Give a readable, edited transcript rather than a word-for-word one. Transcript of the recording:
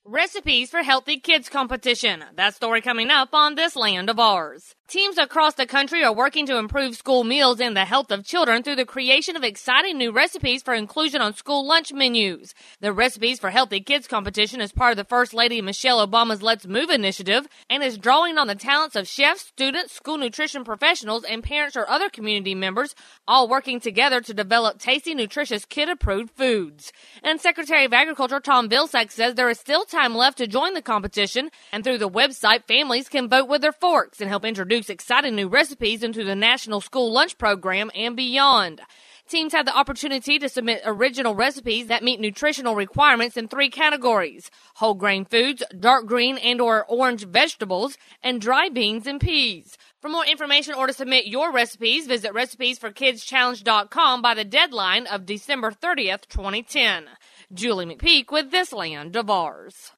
Recipes for Healthy Kids competition. That story coming up on This Land of Ours. Teams across the country are working to improve school meals and the health of children through the creation of exciting new recipes for inclusion on school lunch menus. The Recipes for Healthy Kids competition is part of the First Lady Michelle Obama's Let's Move initiative and is drawing on the talents of chefs, students, school nutrition professionals, and parents or other community members, all working together to develop tasty, nutritious, kid-approved foods. And Secretary of Agriculture Tom Vilsack says there is still time left to join the competition, and through the website, families can vote with their forks and help introduce exciting new recipes into the National School Lunch Program and beyond. Teams have the opportunity to submit original recipes that meet nutritional requirements in 3 categories: whole grain foods, dark green and or orange vegetables, and dry beans and peas. For more information or to submit your recipes, visit recipesforkidschallenge.com by the deadline of December 30th, 2010. Julie McPeak with This Land of Ours.